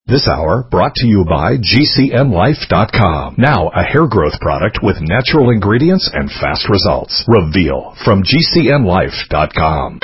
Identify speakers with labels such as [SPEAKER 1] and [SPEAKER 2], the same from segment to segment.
[SPEAKER 1] This hour brought to you by GCNlife.com. Now a hair growth product with natural ingredients and fast results. Reveal from GCNlife.com.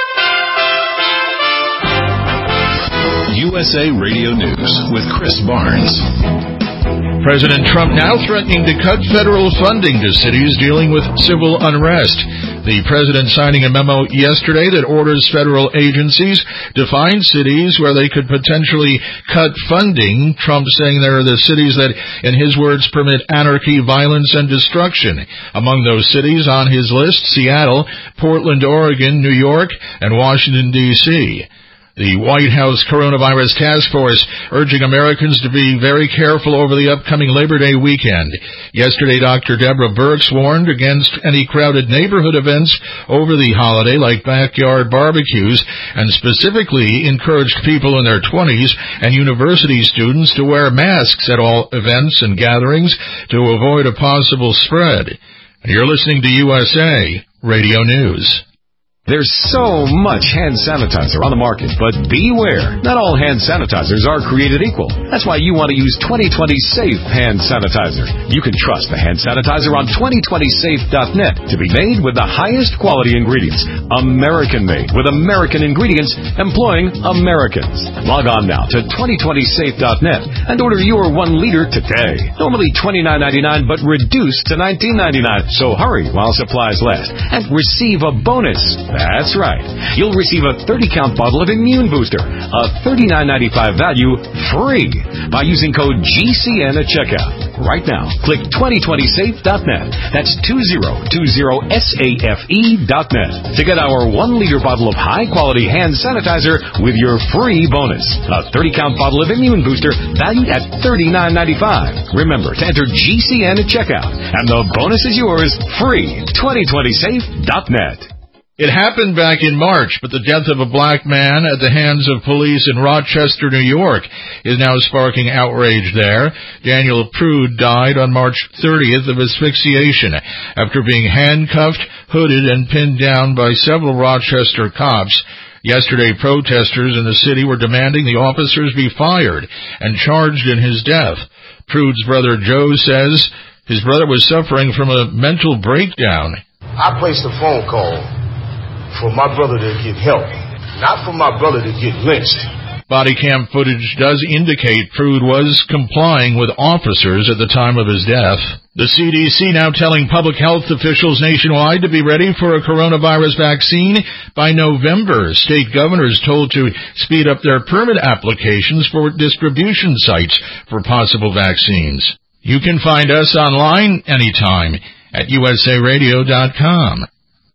[SPEAKER 2] USA Radio News with Chris Barnes.
[SPEAKER 3] President Trump now threatening to cut federal funding to cities dealing with civil unrest. The president signing a memo yesterday that orders federal agencies to find cities where they could potentially cut funding. Trump saying there are the cities that, in his words, permit anarchy, violence, and destruction. Among those cities on his list, Seattle, Portland, Oregon, New York, and Washington, D.C. The White House Coronavirus Task Force urging Americans to be very careful over the upcoming Labor Day weekend. Yesterday, Dr. Deborah Birx warned against any crowded neighborhood events over the holiday like backyard barbecues, and specifically encouraged people in their 20s and university students to wear masks at all events and gatherings to avoid a possible spread. You're listening to USA Radio News.
[SPEAKER 1] There's so much hand sanitizer on the market, but beware. Not all hand sanitizers are created equal. That's why you want to use 2020 Safe hand sanitizer. You can trust the hand sanitizer on 2020safe.net to be made with the highest quality ingredients. American-made with American ingredients employing Americans. Log on now to 2020safe.net and order your 1 liter today. Normally $29.99 but reduced to $19.99. So hurry while supplies last and receive a bonus. That's right. You'll receive a 30-count bottle of Immune Booster, a $39.95 value, free by using code GCN at checkout. Right now, click 2020safe.net. That's 2020safe.net to get our 1 liter bottle of high-quality hand sanitizer with your free bonus. A 30-count bottle of Immune Booster valued at $39.95. Remember to enter GCN at checkout, and the bonus is yours free. 2020safe.net.
[SPEAKER 3] It happened back in March, but the death of a black man at the hands of police in Rochester, New York, is now sparking outrage there. Daniel Prude died on March 30th of asphyxiation after being handcuffed, hooded, and pinned down by several Rochester cops. Yesterday, protesters in the city were demanding the officers be fired and charged in his death. Prude's brother Joe says his brother was suffering from a mental breakdown.
[SPEAKER 4] I placed a phone call for my brother to get help, not for my brother to get lynched.
[SPEAKER 3] Body cam footage does indicate Prude was complying with officers at the time of his death. The CDC now telling public health officials nationwide to be ready for a coronavirus vaccine by November. State governors told to speed up their permit applications for distribution sites for possible vaccines. You can find us online anytime at usaradio.com.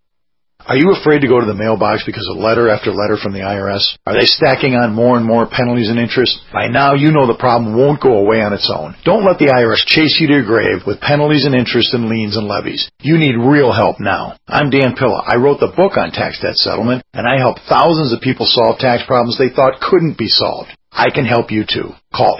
[SPEAKER 5] Are you afraid to go to the mailbox because of letter after letter from the IRS? Are they stacking on more and more penalties and interest? By now, you know the problem won't go away on its own. Don't let the IRS chase you to your grave with penalties and interest and liens and levies. You need real help now. I'm Dan Pilla. I wrote the book on tax debt settlement, and I help thousands of people solve tax problems they thought couldn't be solved. I can help you too. Call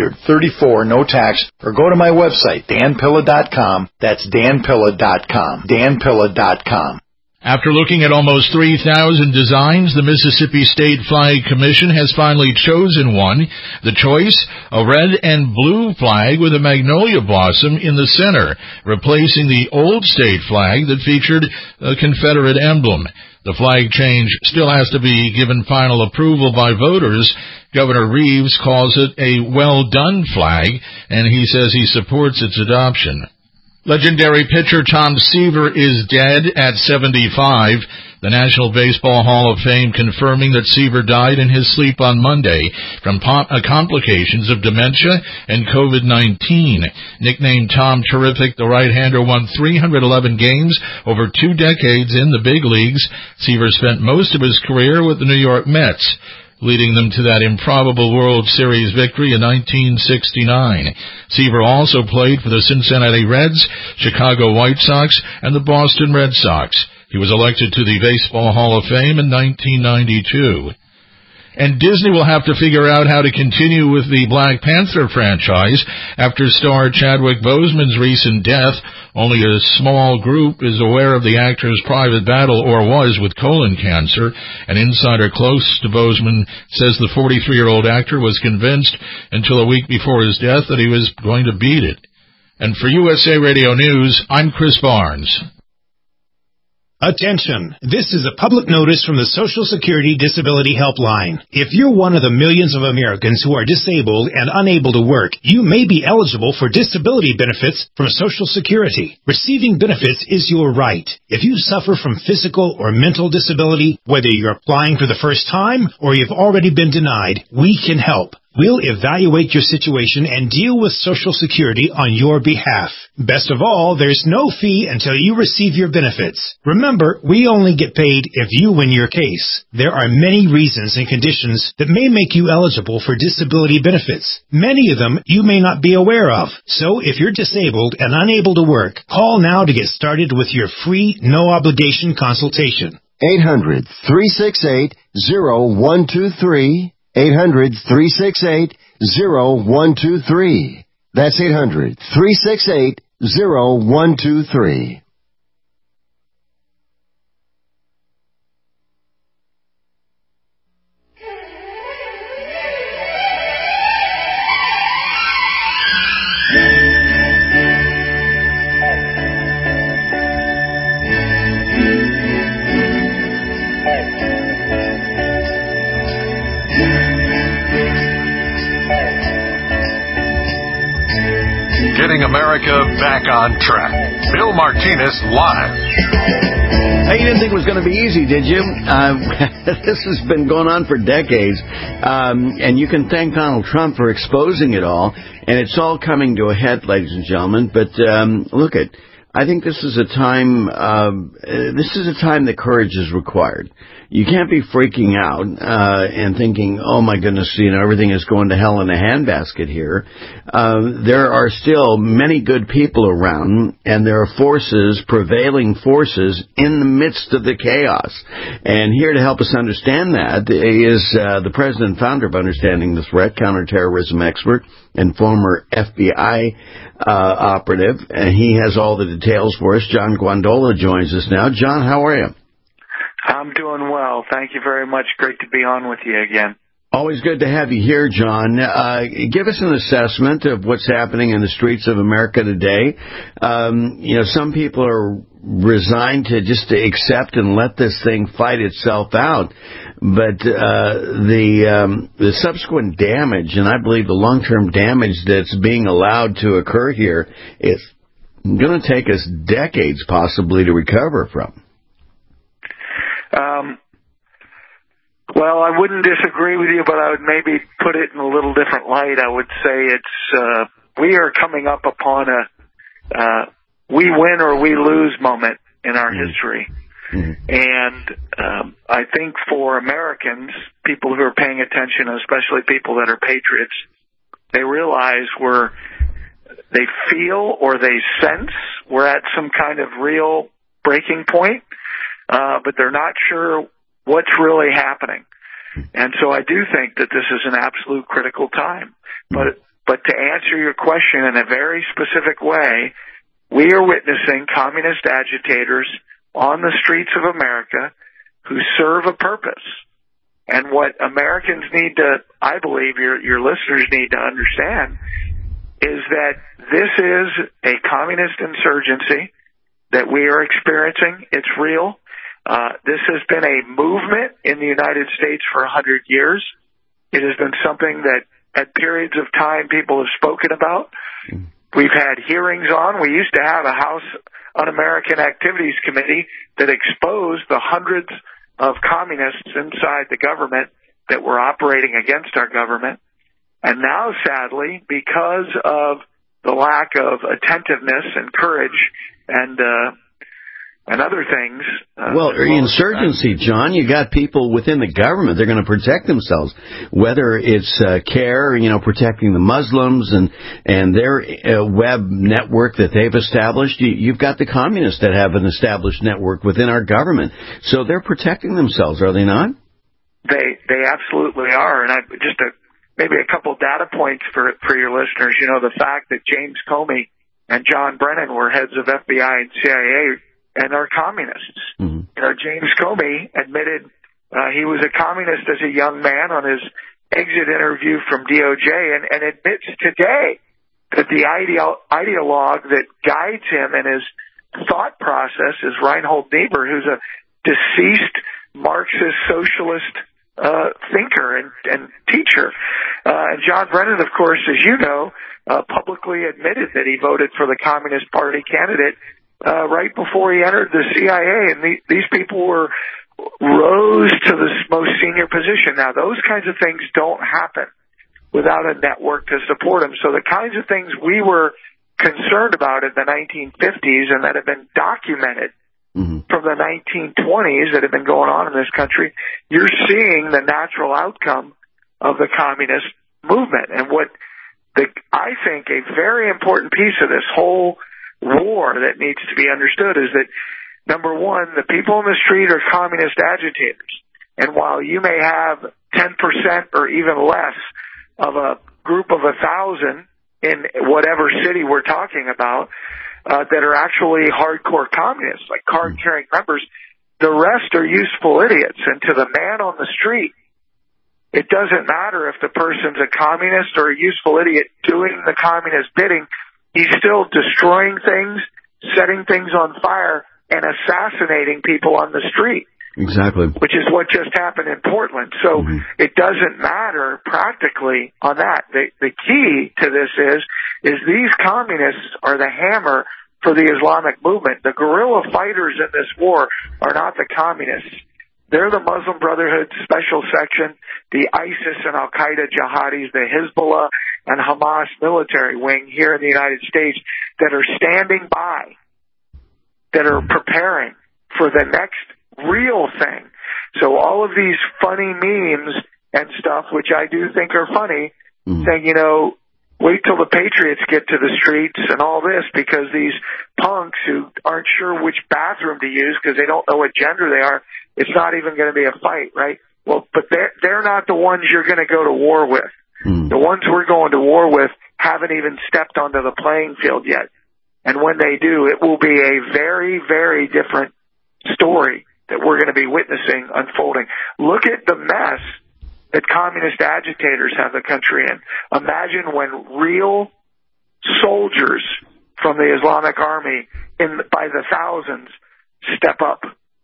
[SPEAKER 5] 800-34-NO-TAX or go to my website, danpilla.com. That's danpilla.com. danpilla.com.
[SPEAKER 3] After looking at almost 3,000 designs, the Mississippi State Flag Commission has finally chosen one. The choice, a red and blue flag with a magnolia blossom in the center, replacing the old state flag that featured a Confederate emblem. The flag change still has to be given final approval by voters. Governor Reeves calls it a well-done flag, and he says he supports its adoption. Legendary pitcher Tom Seaver is dead at 75. The National Baseball Hall of Fame confirming that Seaver died in his sleep on Monday from complications of dementia and COVID-19. Nicknamed Tom Terrific, the right-hander won 311 games over 2 decades in the big leagues. Seaver spent most of his career with the New York Mets, leading them to that improbable World Series victory in 1969. Seaver also played for the Cincinnati Reds, Chicago White Sox, and the Boston Red Sox. He was elected to the Baseball Hall of Fame in 1992. And Disney will have to figure out how to continue with the Black Panther franchise after star Chadwick Boseman's recent death. Only a small group is aware of the actor's private battle, or was, with colon cancer. An insider close to Boseman says the 43-year-old actor was convinced until a week before his death that he was going to beat it. And for USA Radio News, I'm Chris Barnes.
[SPEAKER 6] Attention! This is a public notice from the Social Security Disability Helpline. If you're one of the millions of Americans who are disabled and unable to work, you may be eligible for disability benefits from Social Security. Receiving benefits is your right. If you suffer from physical or mental disability, whether you're applying for the first time or you've already been denied, we can help. We'll evaluate your situation and deal with Social Security on your behalf. Best of all, there's no fee until you receive your benefits. Remember, we only get paid if you win your case. There are many reasons and conditions that may make you eligible for disability benefits. Many of them you may not be aware of. So if you're disabled and unable to work, call now to get started with your free, no-obligation consultation.
[SPEAKER 7] 800-368-0123. 800-368-0123. That's 800-368-0123.
[SPEAKER 1] Getting America back on track. Bill Martinez live.
[SPEAKER 8] Hey, you didn't think it was going to be easy, did you? This has been going on for decades, and you can thank Donald Trump for exposing it all, and it's all coming to a head, ladies and gentlemen. But look, I think this is a time. This is a time that courage is required. You can't be freaking out and thinking, "Oh my goodness, everything is going to hell in a handbasket here." There are still many good people around, and there are prevailing forces in the midst of the chaos. And here to help us understand that is the president and founder of Understanding the Threat, counterterrorism expert and former FBI operative. And he has all the details for us. John Guandola joins us now. John, how are you?
[SPEAKER 9] I'm doing well. Thank you very much. Great to be on with you again.
[SPEAKER 8] Always good to have you here, John. Give us an assessment of what's happening in the streets of America today. Some people are resigned to just accept and let this thing fight itself out. But the subsequent damage, and I believe the long-term damage that's being allowed to occur here, is going to take us decades possibly to recover from.
[SPEAKER 9] Well, I wouldn't disagree with you, but I would maybe put it in a little different light. I would say we are coming up upon a we win or we lose moment in our history. Mm-hmm. And I think for Americans, people who are paying attention, especially people that are patriots, they realize they feel or they sense we're at some kind of real breaking point. But they're not sure what's really happening. And so I do think that this is an absolute critical time. But to answer your question in a very specific way, we are witnessing communist agitators on the streets of America who serve a purpose. And what Americans need to, I believe your listeners need to understand, is that this is a communist insurgency that we are experiencing. It's real. This has been a movement in the United States for 100 years. It has been something that at periods of time people have spoken about. We've had hearings on. We used to have a House Un-American Activities Committee that exposed the hundreds of communists inside the government that were operating against our government. And now, sadly, because of the lack of attentiveness and courage and other things.
[SPEAKER 8] Insurgency, John, you got people within the government. They're going to protect themselves, whether it's CARE, protecting the Muslims and their web network that they've established. You've got the communists that have an established network within our government. So they're protecting themselves, are they not?
[SPEAKER 9] They absolutely are. And maybe a couple data points for your listeners. You know, the fact that James Comey and John Brennan were heads of FBI and CIA and are communists. Mm-hmm. You know, James Comey admitted he was a communist as a young man on his exit interview from DOJ and admits today that the ideologue that guides him in his thought process is Reinhold Niebuhr, who's a deceased Marxist socialist thinker and teacher. And John Brennan, of course, as you know, publicly admitted that he voted for the Communist Party candidate right before he entered the CIA. And these people rose to the most senior position. Now, those kinds of things don't happen without a network to support them. So the kinds of things we were concerned about in the 1950s and that have been documented from the 1920s that have been going on in this country, you're seeing the natural outcome of the communist movement. And I think a very important piece of this whole war that needs to be understood is that, number one, the people in the street are communist agitators. And while you may have 10% or even less of a group of 1,000 in whatever city we're talking about that are actually hardcore communists, like card-carrying members, the rest are useful idiots. And to the man on the street, it doesn't matter if the person's a communist or a useful idiot doing the communist bidding. He's still destroying things, setting things on fire, and assassinating people on the street.
[SPEAKER 8] Exactly.
[SPEAKER 9] Which is what just happened in Portland. So it doesn't matter practically on that. The key to this is these communists are the hammer for the Islamic movement. The guerrilla fighters in this war are not the communists. They're the Muslim Brotherhood Special Section, the ISIS and Al-Qaeda jihadis, the Hezbollah and Hamas military wing here in the United States that are standing by, that are preparing for the next real thing. So all of these funny memes and stuff, which I do think are funny, saying, you know, wait till the Patriots get to the streets and all this because these punks who aren't sure which bathroom to use because they don't know what gender they are, it's not even going to be a fight, right? Well, but they're not the ones you're going to go to war with. The ones we're going to war with haven't even stepped onto the playing field yet. And when they do, it will be a very, very different story that we're going to be witnessing unfolding. Look at the mess that communist agitators have the country in. Imagine when real soldiers from the Islamic Army by the thousands step up.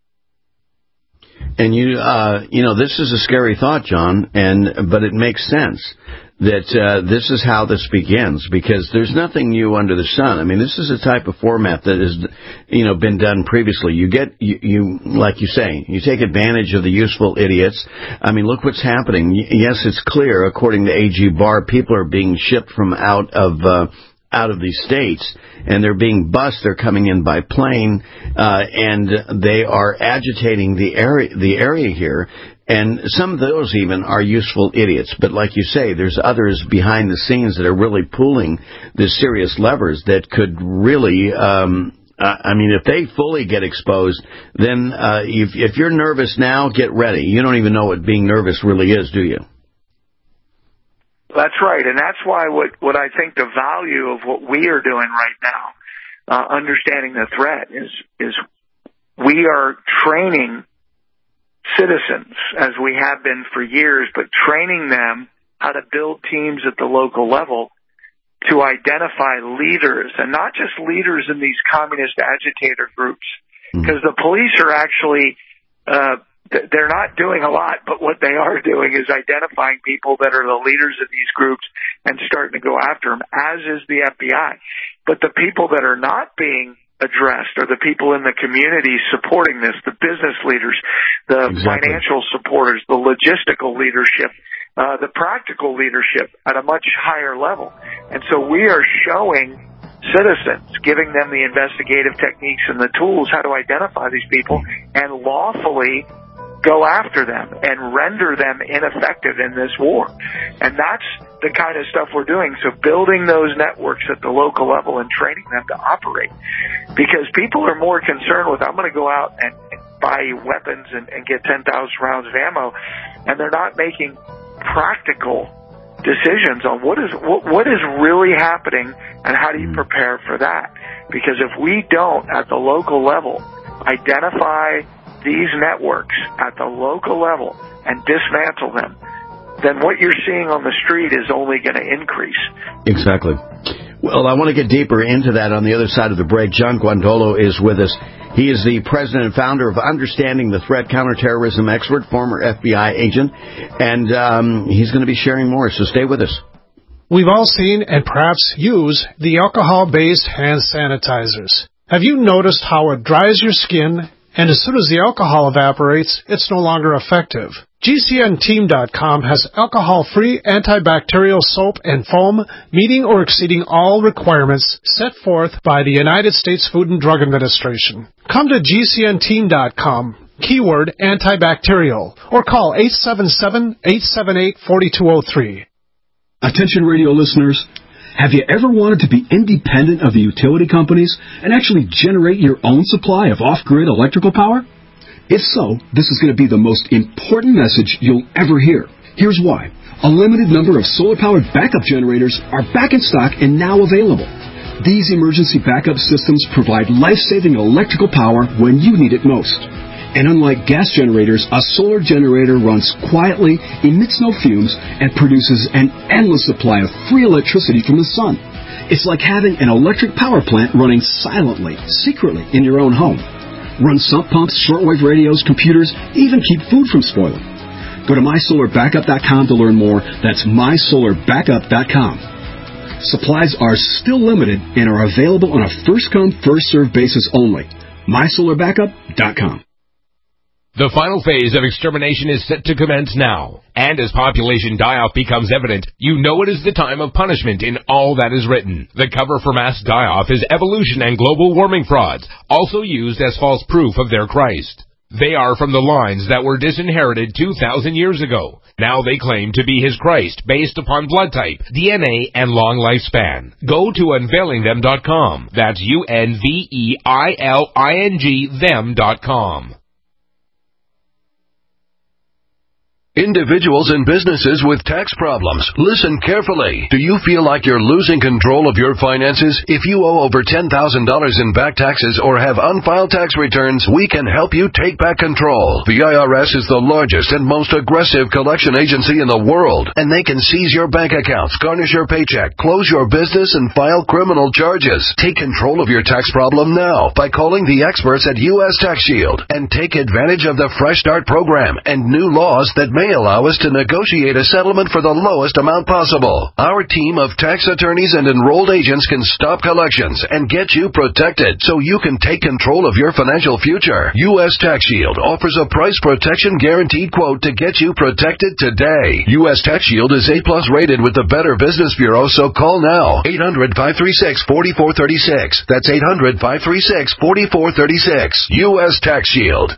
[SPEAKER 8] And you know, this is a scary thought, John, but it makes sense that this is how this begins, because there's nothing new under the sun. I mean, this is a type of format that has, you know, been done previously. You like you say, you take advantage of the useful idiots. I mean, look what's happening. Yes, it's clear, according to A.G. Barr, people are being shipped from out of these states, and they're being bused. They're coming in by plane, and they are agitating the area here. And some of those even are useful idiots. But like you say, there's others behind the scenes that are really pulling the serious levers that could really, I mean, if they fully get exposed, then if you're nervous now, get ready. You don't even know what being nervous really is, do you?
[SPEAKER 9] That's right, and that's why what I think the value of what we are doing right now, understanding the threat, is we are training citizens, as we have been for years, but training them how to build teams at the local level to identify leaders, and not just leaders in these communist agitator groups, because the police are actually they're not doing a lot, but what they are doing is identifying people that are the leaders of these groups and starting to go after them, as is the FBI. But the people that are not being addressed are the people in the community supporting this, the business leaders, the financial supporters, the logistical leadership, the practical leadership at a much higher level. And so we are showing citizens, giving them the investigative techniques and the tools how to identify these people and lawfully go after them and render them ineffective in this war. And that's the kind of stuff we're doing. So building those networks at the local level and training them to operate. Because people are more concerned with, I'm going to go out and buy weapons and get 10,000 rounds of ammo, and they're not making practical decisions on what is really happening and how do you prepare for that. Because if we don't, at the local level, identify these networks at the local level and dismantle them, then what you're seeing on the street is only going to increase.
[SPEAKER 8] Exactly. Well, I want to get deeper into that on the other side of the break. John Guandolo is with us. He is the president and founder of Understanding the Threat Counterterrorism Expert, former FBI agent, and he's going to be sharing more, so stay with us.
[SPEAKER 10] We've all seen and perhaps use the alcohol-based hand sanitizers. Have you noticed how it dries your skin, and as soon as the alcohol evaporates, it's no longer effective? GCNteam.com has alcohol-free antibacterial soap and foam meeting or exceeding all requirements set forth by the United States Food and Drug Administration. Come to GCNteam.com, keyword antibacterial, or call 877-878-4203.
[SPEAKER 11] Attention radio listeners, have you ever wanted to be independent of the utility companies and actually generate your own supply of off-grid electrical power? If so, this is going to be the most important message you'll ever hear. Here's why. A limited number of solar-powered backup generators are back in stock and now available. These emergency backup systems provide life-saving electrical power when you need it most. And unlike gas generators, a solar generator runs quietly, emits no fumes, and produces an endless supply of free electricity from the sun. It's like having an electric power plant running silently, secretly in your own home. Run sump pumps, shortwave radios, computers, even keep food from spoiling. Go to mysolarbackup.com to learn more. That's mysolarbackup.com. Supplies are still limited and are available on a first-come, first-served basis only. mysolarbackup.com.
[SPEAKER 12] The final phase of extermination is set to commence now. And as population die-off becomes evident, you know it is the time of punishment in all that is written. The cover for mass die-off is evolution and global warming frauds, also used as false proof of their Christ. They are from the lines that were disinherited 2,000 years ago. Now they claim to be his Christ based upon blood type, DNA, and long lifespan. Go to unveilingthem.com. That's UNVEILING them.com.
[SPEAKER 1] Individuals and businesses with tax problems, listen carefully. Do you feel like you're losing control of your finances? If you owe over $10,000 in back taxes or have unfiled tax returns, we can help you take back control. The IRS is the largest and most aggressive collection agency in the world, and they can seize your bank accounts, garnish your paycheck, close your business, and file criminal charges. Take control of your tax problem now by calling the experts at U.S. Tax Shield and take advantage of the Fresh Start program and new laws that may allow us to negotiate a settlement for the lowest amount possible. Our team of tax attorneys and enrolled agents can stop collections and get you protected so you can take control of your financial future. U.S. Tax Shield offers a price protection guaranteed quote to get you protected today. U.S. Tax Shield is A+ rated with the Better Business Bureau, so call now. 800-536-4436. That's 800-536-4436. U.S. Tax Shield.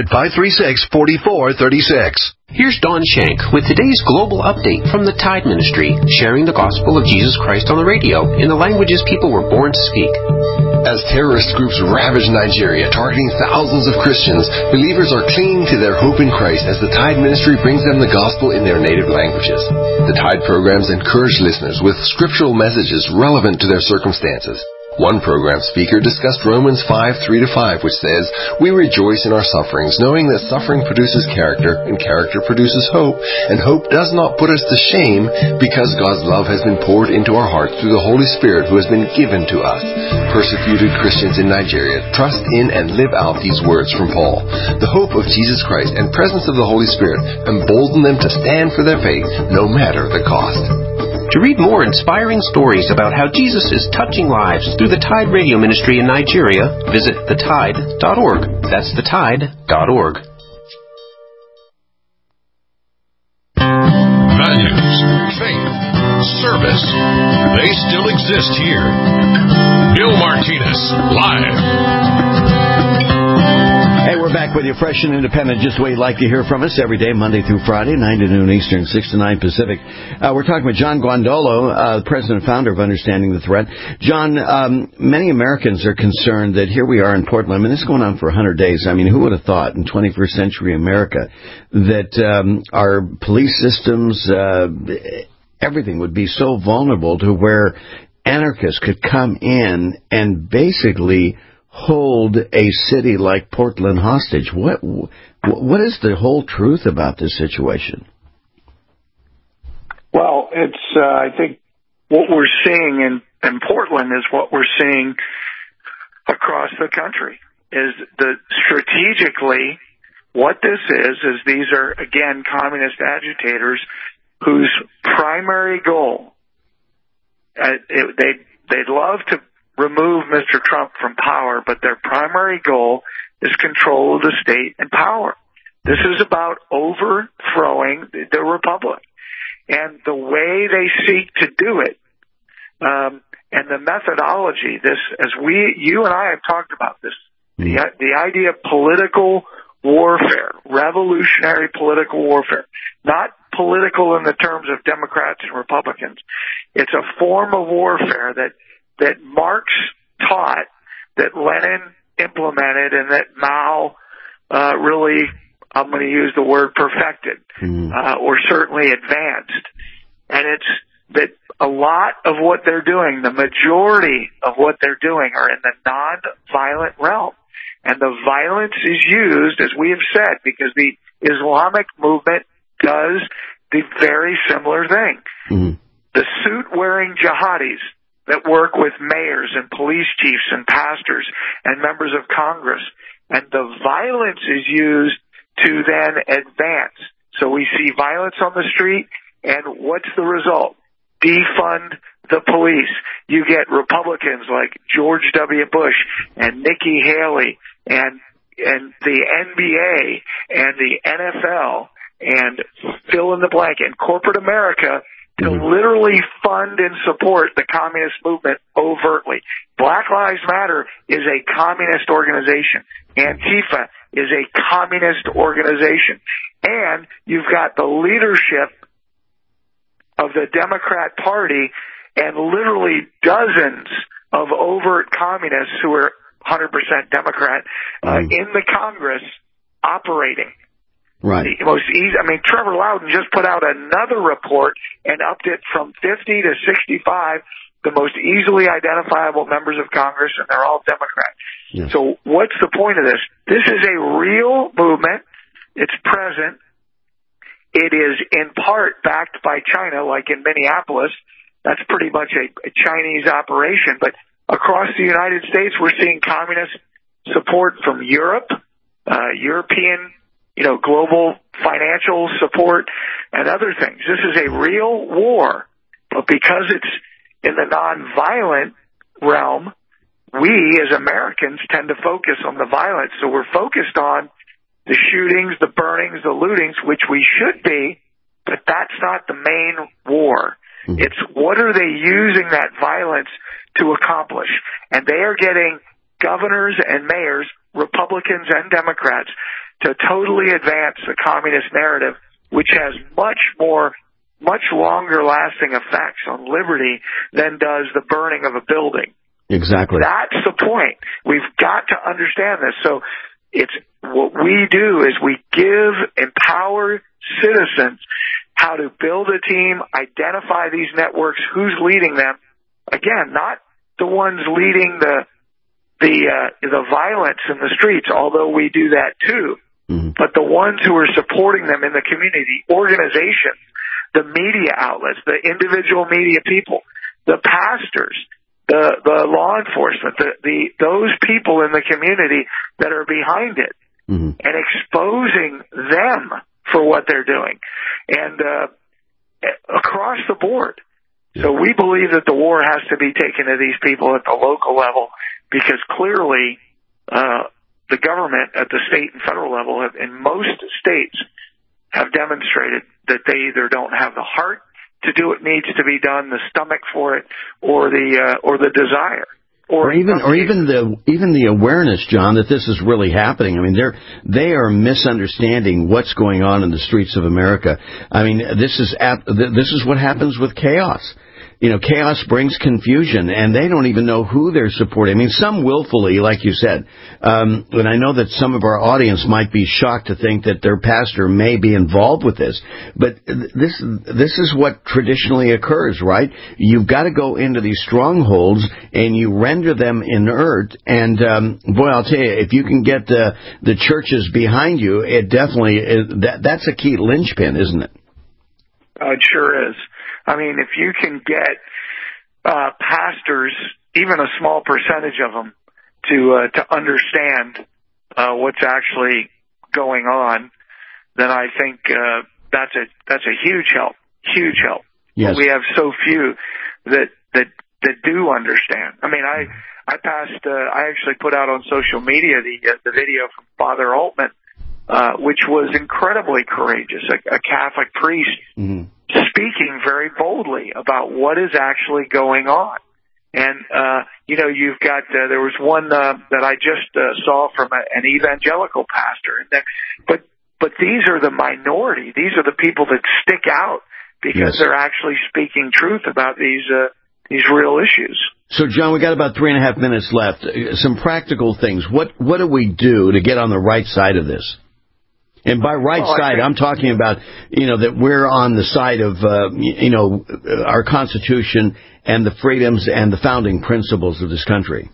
[SPEAKER 1] 800-536-4436.
[SPEAKER 13] Here's Don Shank with today's global update from the Tide Ministry, sharing the gospel of Jesus Christ on the radio in the languages people were born to speak.
[SPEAKER 14] As terrorist groups ravage Nigeria, targeting thousands of Christians, believers are clinging to their hope in Christ as the Tide Ministry brings them the gospel in their native languages. The Tide programs encourage listeners with scriptural messages relevant to their circumstances. One program speaker discussed Romans 5:3-5, which says, "We rejoice in our sufferings, knowing that suffering produces character, and character produces hope, and hope does not put us to shame, because God's love has been poured into our hearts through the Holy Spirit who has been given to us." Persecuted Christians in Nigeria trust in and live out these words from Paul. The hope of Jesus Christ and presence of the Holy Spirit embolden them to stand for their faith, no matter the cost.
[SPEAKER 13] To read more inspiring stories about how Jesus is touching lives through the Tide Radio Ministry in Nigeria, visit thetide.org. That's thetide.org.
[SPEAKER 2] Values, faith, service, they still exist here. Bill Martinez, live.
[SPEAKER 8] Hey, We're back with you, fresh and independent, just the way you'd like to hear from us every day, Monday through Friday, 9 to noon Eastern, 6 to 9 Pacific. We're talking with John Guandolo, president and founder of Understanding the Threat. John, many Americans are concerned that here we are in Portland. I mean, this is going on for 100 days. I mean, who would have thought in 21st century America that our police systems, everything would be so vulnerable to where anarchists could come in and basically hold a city like Portland hostage? What is the whole truth about this situation?
[SPEAKER 9] Well, it's I think what we're seeing in Portland is what we're seeing across the country. Is the strategically what this is these are again communist agitators whose primary goal they'd love to remove Mr. Trump from power, but their primary goal is control of the state and power. This is about overthrowing the republic. And the way they seek to do it, and the methodology, you and I have talked about this, the idea of political warfare, revolutionary political warfare, not political in the terms of Democrats and Republicans. It's a form of warfare that Marx taught, that Lenin implemented, and that Mao really, I'm going to use the word perfected, or certainly advanced. And it's that a lot of what they're doing, the majority of what they're doing, are in the non-violent realm. And the violence is used, as we have said, because the Islamic movement does the very similar thing. Mm-hmm. The suit-wearing jihadis that work with mayors and police chiefs and pastors and members of Congress. And the violence is used to then advance. So we see violence on the street, and what's the result? Defund the police. You get Republicans like George W. Bush and Nikki Haley and the NBA and the NFL and fill in the blank, and corporate America to literally fund and support the communist movement overtly. Black Lives Matter is a communist organization. Antifa is a communist organization. And you've got the leadership of the Democrat Party and literally dozens of overt communists who are 100% Democrat in the Congress operating.
[SPEAKER 8] Right.
[SPEAKER 9] The most easy. I mean, Trevor Loudon just put out another report and upped it from 50 to 65, the most easily identifiable members of Congress, and they're all Democrats. Yes. So what's the point of this? This is a real movement. It's present. It is in part backed by China, like in Minneapolis. That's pretty much a Chinese operation. But across the United States, we're seeing communist support from Europe, European, global financial support and other things. This is a real war, but because it's in the nonviolent realm, we as Americans tend to focus on the violence. So we're focused on the shootings, the burnings, the lootings, which we should be, but that's not the main war. It's what are they using that violence to accomplish? And they are getting governors and mayors, Republicans and Democrats, to totally advance the communist narrative, which has much longer lasting effects on liberty than does the burning of a building.
[SPEAKER 8] Exactly.
[SPEAKER 9] That's the point. We've got to understand this. So it's what we do is we empower citizens how to build a team, identify these networks, who's leading them. Again, not the ones leading the violence in the streets, although we do that too. But the ones who are supporting them in the community, organizations, the media outlets, the individual media people, the pastors, the law enforcement, those people in the community that are behind it, and exposing them for what they're doing, and across the board. So we believe that the war has to be taken to these people at the local level, because clearly the government at the state and federal level in most states have demonstrated that they either don't have the heart to do what needs to be done, the stomach for it, or the desire.
[SPEAKER 8] Or even the awareness, John, that this is really happening. I mean, they are misunderstanding what's going on in the streets of America. I mean, this is what happens with chaos. You know, chaos brings confusion, and they don't even know who they're supporting. I mean, some willfully, like you said. And I know that some of our audience might be shocked to think that their pastor may be involved with this. But this is what traditionally occurs, right? You've got to go into these strongholds, and you render them inert. And, boy, I'll tell you, if you can get the churches behind you, it definitely is, that's a key linchpin, isn't it?
[SPEAKER 9] It sure is. I mean, if you can get pastors, even a small percentage of them, to understand what's actually going on, then I think that's a huge help. Huge help.
[SPEAKER 8] Yes.
[SPEAKER 9] But we have so few that do understand. I mean, I actually put out on social media the video from Father Altman, which was incredibly courageous, a Catholic priest.
[SPEAKER 8] Mm-hmm.
[SPEAKER 9] Speaking very boldly about what is actually going on. And, you've got, there was one that I just saw from an evangelical pastor. But these are the minority. These are the people that stick out because they're actually speaking truth about these real issues.
[SPEAKER 8] So, John, we got about 3.5 minutes left. Some practical things. What do we do to get on the right side of this? And by side, I'm talking about, that we're on the side of, our Constitution and the freedoms and the founding principles of this country.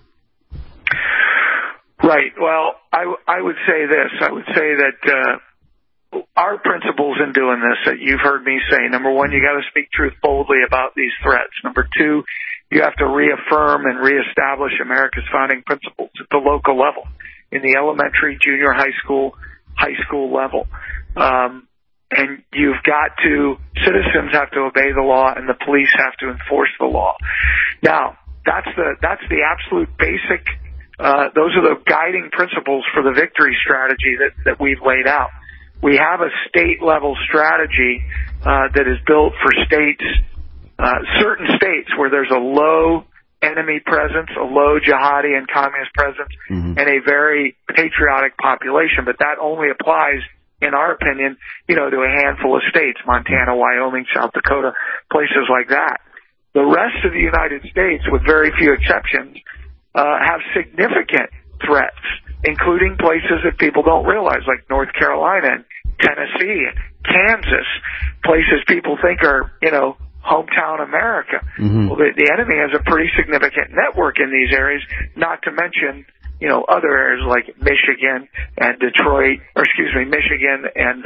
[SPEAKER 9] Right. Well, I would say this. I would say that our principles in doing this, that you've heard me say, number one, you got to speak truth boldly about these threats. Number two, you have to reaffirm and reestablish America's founding principles at the local level, in the elementary, junior high school level. And citizens have to obey the law and the police have to enforce the law. Now, that's the absolute basic, those are the guiding principles for the victory strategy that we've laid out. We have a state level strategy, that is built for states, certain states where there's a low enemy presence, a low jihadi and communist presence, and a very patriotic population. But that only applies, in our opinion, to a handful of states, Montana, Wyoming, South Dakota, places like that. The rest of the United States, with very few exceptions, have significant threats, including places that people don't realize, like North Carolina and Tennessee and Kansas, places people think are, hometown America. Well, the enemy has a pretty significant network in these areas, not to mention, other areas like Michigan and Michigan and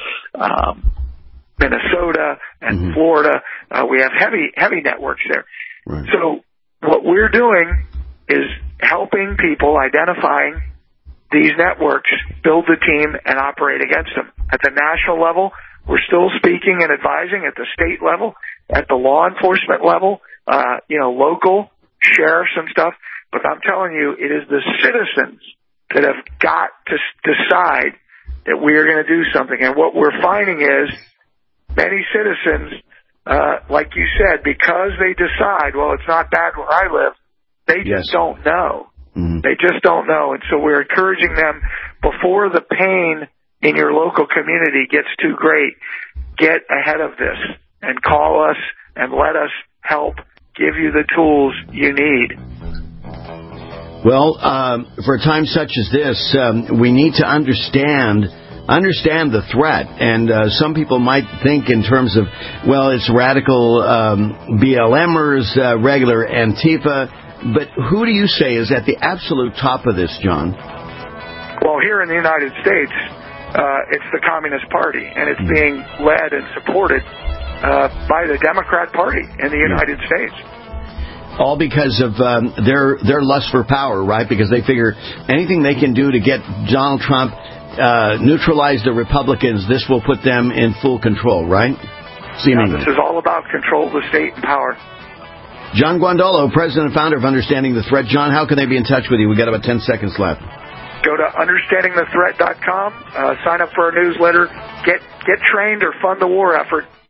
[SPEAKER 9] Minnesota and Florida. We have heavy networks there. Right. So what we're doing is helping people, identifying these networks, build the team, and operate against them. At the national level, we're still speaking and advising. At the state level, at the law enforcement level, local sheriffs and stuff. But I'm telling you, it is the citizens that have got to decide that we are going to do something. And what we're finding is many citizens, like you said, because they decide, well, it's not bad where I live, they just don't know. They just don't know. And so we're encouraging them, before the pain in your local community gets too great, get ahead of this and call us and let us help give you the tools you need.
[SPEAKER 8] Well, for a time such as this, we need to understand the threat. And some people might think in terms of, well, it's radical BLMers, regular Antifa. But who do you say is at the absolute top of this, John?
[SPEAKER 9] Well, here in the United States, it's the Communist Party, and it's being led and supported by the Democrat Party in the United States.
[SPEAKER 8] All because of their lust for power, right? Because they figure anything they can do to get Donald Trump, neutralize the Republicans, this will put them in full control, right? Seemingly.
[SPEAKER 9] This is all about control of the state and power.
[SPEAKER 8] John Guandolo, president and founder of Understanding the Threat. John, how can they be in touch with you? We've got about 10 seconds left.
[SPEAKER 9] Go to understandingthethreat.com, sign up for our newsletter, get trained or fund the war effort.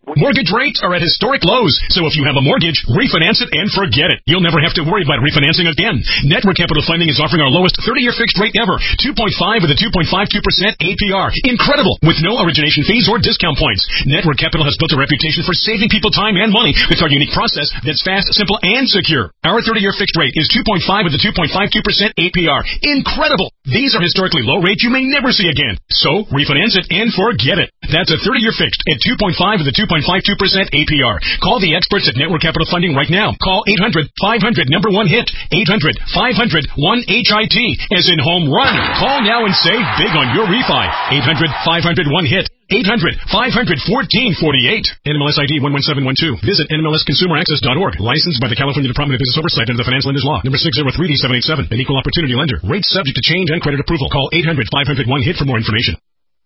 [SPEAKER 15] Mortgage rates are at historic lows, so if you have a mortgage, refinance it and forget it. You'll never have to worry about refinancing again. Network Capital Funding is offering our lowest 30-year fixed rate ever, 2.5 with a 2.52% APR. Incredible, with no origination fees or discount points. Network Capital has built a reputation for saving people time and money with our unique process that's fast, simple, and secure. Our 30-year fixed rate is 2.5 with a 2.52% APR. Incredible! These are historically low rates you may never see again. So, refinance it and forget it. That's a 30-year fixed at 2.5 with a 2.52% APR. Call the experts at Network Capital Funding right now. Call 800-500-1-HIT. 800-500-1-HIT. As in home run. Call now and save big on your refi. 800-500-1-HIT. 800-500-1448. NMLS ID 11712. Visit NMLSConsumerAccess.org. Licensed by the California Department of Business Oversight under the Financial Lenders Law. Number 603D787. An equal opportunity lender. Rates subject to change and credit approval. Call 800-500-1-HIT for more information.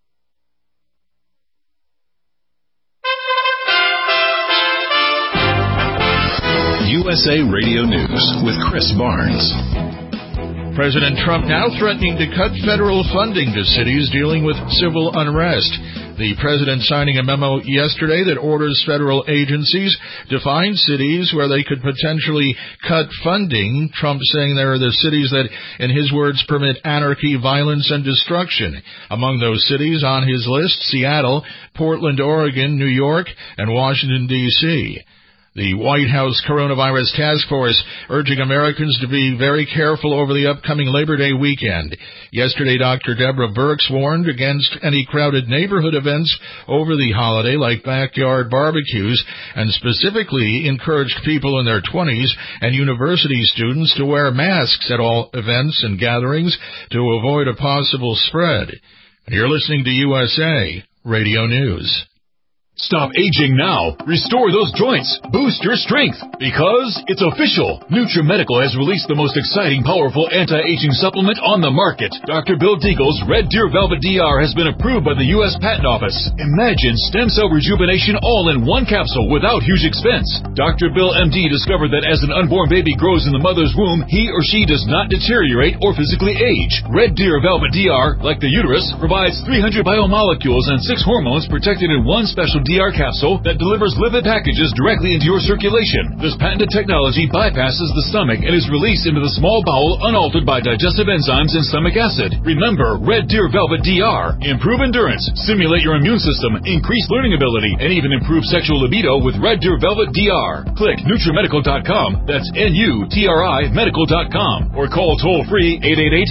[SPEAKER 2] USA Radio News with Chris Barnes.
[SPEAKER 3] President Trump now threatening to cut federal funding to cities dealing with civil unrest. The president signing a memo yesterday that orders federal agencies to find cities where they could potentially cut funding. Trump saying there are the cities that, in his words, permit anarchy, violence, and destruction. Among those cities on his list, Seattle, Portland, Oregon, New York, and Washington, D.C. The White House Coronavirus Task Force urging Americans to be very careful over the upcoming Labor Day weekend. Yesterday, Dr. Deborah Birx warned against any crowded neighborhood events over the holiday, like backyard barbecues, and specifically encouraged people in their 20s and university students to wear masks at all events and gatherings to avoid a possible spread. You're listening to USA Radio News.
[SPEAKER 16] Stop aging now. Restore those joints. Boost your strength. Because it's official. NutriMedical has released the most exciting, powerful anti-aging supplement on the market. Dr. Bill Deagle's Red Deer Velvet DR has been approved by the U.S. Patent Office. Imagine stem cell rejuvenation all in one capsule without huge expense. Dr. Bill MD discovered that as an unborn baby grows in the mother's womb, he or she does not deteriorate or physically age. Red Deer Velvet DR, like the uterus, provides 300 biomolecules and 6 hormones protected in one special DR capsule that delivers lipid packages directly into your circulation. This patented technology bypasses the stomach and is released into the small bowel unaltered by digestive enzymes and stomach acid. Remember, Red Deer Velvet DR. Improve endurance, stimulate your immune system, increase learning ability, and even improve sexual libido with Red Deer Velvet DR. Click NutriMedical.com. That's NUTRI Medical.com. Or call toll-free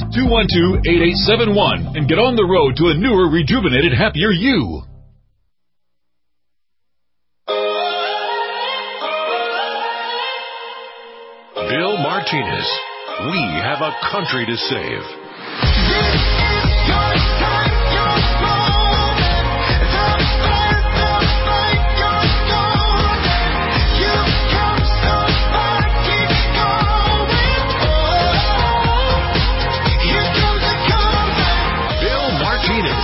[SPEAKER 16] 888-212-8871 and get on the road to a newer, rejuvenated, happier you.
[SPEAKER 2] Bill Martinez. We have a country to save. Bill Martinez.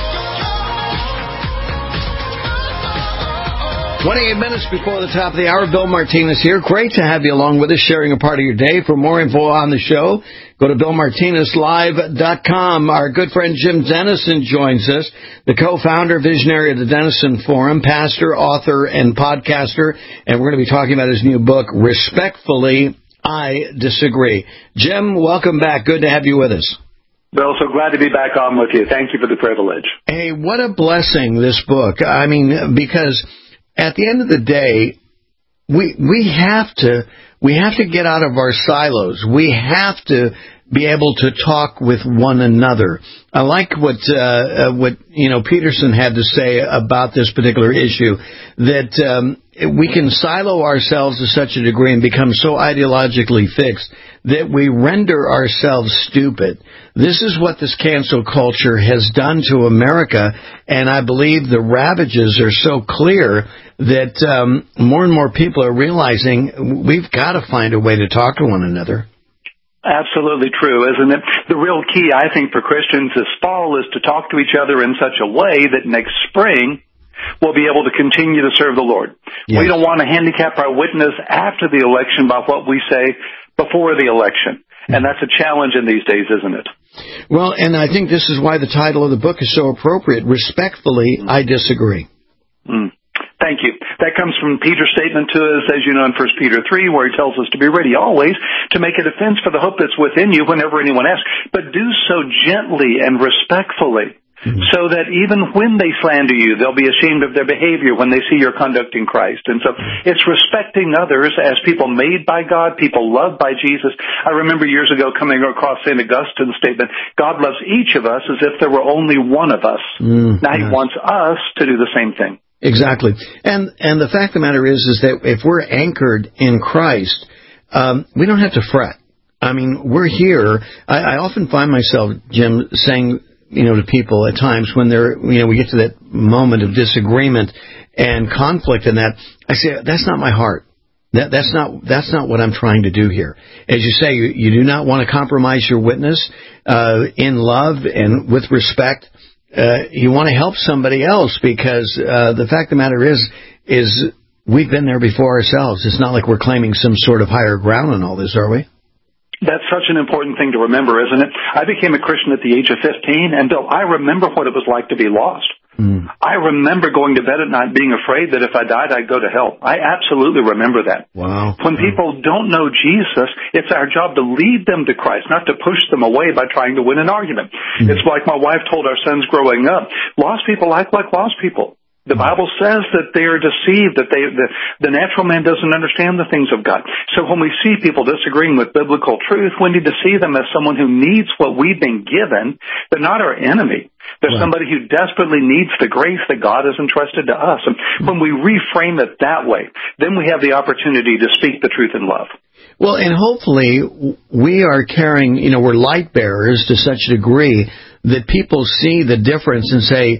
[SPEAKER 8] 28 minutes before the top of the hour, Bill Martinez here. Great to have you along with us, sharing a part of your day. For more info on the show, go to BillMartinezLive.com. Our good friend Jim Denison joins us, the co-founder, visionary of the Denison Forum, pastor, author, and podcaster. And we're going to be talking about his new book, Respectfully, I Disagree. Jim, welcome back. Good to have you with us.
[SPEAKER 17] Bill, so glad to be back on with you. Thank you for the privilege.
[SPEAKER 8] Hey, what a blessing, this book. I mean, because at the end of the day, we have to get out of our silos. We have to be able to talk with one another. I like what Peterson had to say about this particular issue, that we can silo ourselves to such a degree and become so ideologically fixed that we render ourselves stupid. This is what this cancel culture has done to America, and I believe the ravages are so clear that more and more people are realizing we've got to find a way to talk to one another.
[SPEAKER 17] Absolutely true, isn't it? The real key, I think, for Christians this fall is to talk to each other in such a way that next spring we'll be able to continue to serve the Lord. Yes. We don't want to handicap our witness after the election by what we say before the election. And that's a challenge in these days, isn't it?
[SPEAKER 8] Well, and I think this is why the title of the book is so appropriate. Respectfully, I disagree.
[SPEAKER 17] Thank you. That comes from Peter's statement to us, as you know, in 1 Peter 3, where he tells us to be ready always to make a defense for the hope that's within you whenever anyone asks, but do so gently and respectfully, so that even when they slander you, they'll be ashamed of their behavior when they see your conduct in Christ. And so it's respecting others as people made by God, people loved by Jesus. I remember years ago coming across St. Augustine's statement, God loves each of us as if there were only one of us. Now he wants us to do the same thing.
[SPEAKER 8] Exactly. And the fact of the matter is that if we're anchored in Christ, we don't have to fret. I mean, we're here. I often find myself, Jim, saying, to people at times when we get to that moment of disagreement and conflict and that, I say, that's not my heart. That's not what I'm trying to do here. As you say, you do not want to compromise your witness, in love and with respect. You want to help somebody else because the fact of the matter is we've been there before ourselves. It's not like we're claiming some sort of higher ground on all this, are we?
[SPEAKER 17] That's such an important thing to remember, isn't it? I became a Christian at the age of 15, and Bill, I remember what it was like to be lost. I remember going to bed at night being afraid that if I died, I'd go to hell. I absolutely remember that.
[SPEAKER 8] Wow.
[SPEAKER 17] When people don't know Jesus, it's our job to lead them to Christ, not to push them away by trying to win an argument. It's like my wife told our sons growing up, lost people act like lost people. The Bible says that they are deceived, that the natural man doesn't understand the things of God. So when we see people disagreeing with biblical truth, we need to see them as someone who needs what we've been given, but not our enemy. There's somebody who desperately needs the grace that God has entrusted to us. And when we reframe it that way, then we have the opportunity to speak the truth in love.
[SPEAKER 8] Well, and hopefully we are carrying, we're light bearers to such a degree that people see the difference and say,